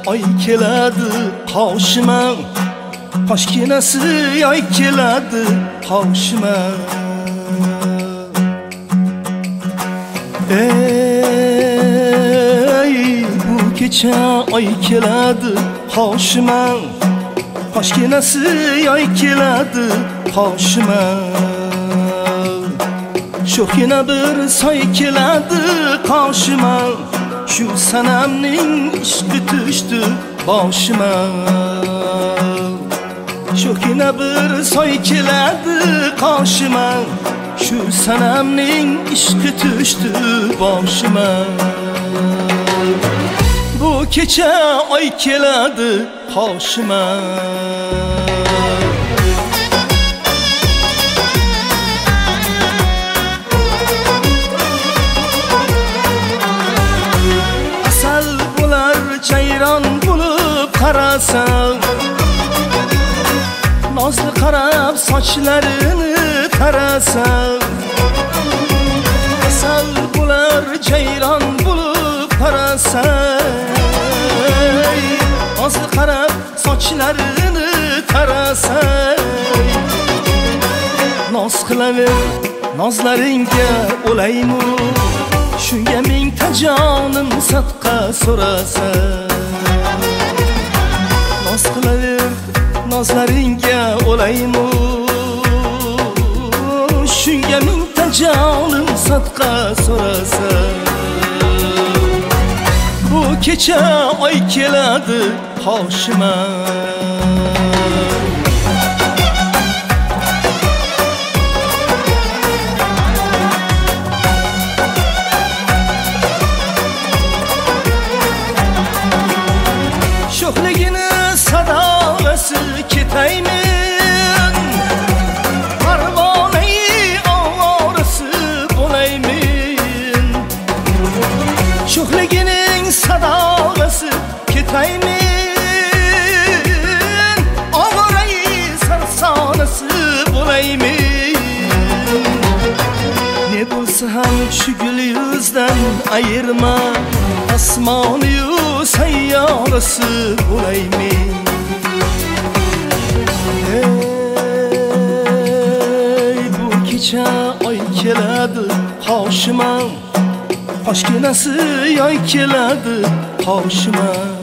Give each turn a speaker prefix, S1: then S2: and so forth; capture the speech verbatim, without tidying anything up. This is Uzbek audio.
S1: oy keladi qoshima, qoshginasi yoy keladi qoshima. Ey bu kecha oy keladi qoshima, qoshginasi yoy keladi qoshima. Sho'xgina bir soy keladi qoshima, shu sanamning ishqi tushdi boshima. Sho'xgina bir soy keladi qoshima, shu sanamning ishqi tushdi boshima. Bu kecha oy keladi qoshima. Cayron bulup qarasam, nozli qarab sochlarini tarasam, asal bular cayron bulup qarasam, nozli qarab sochlarini tarasam. Noz qilaver nozlaringga o'laymu, shunga mingta jonim sadqa so'rasan. Noz qilaver nozlaringga o'laymu, shunga mingta jonim sadqa so'rasan. Bu kecha oy keladi qoshima. Sho'xligini sadolasi ketaymen, parvonai ovorasi bo'laymen. Sho'xligining sadolasi ketaymen, ovorai sarsonasi bo'laymen. Ne bo'lsa ham shu gul yuzdan ayirma, osmoniyu sayyorasi bo'laymen. Ey bu kecha oy keladi qoshima, qoshginasi yoy keladi qoshima.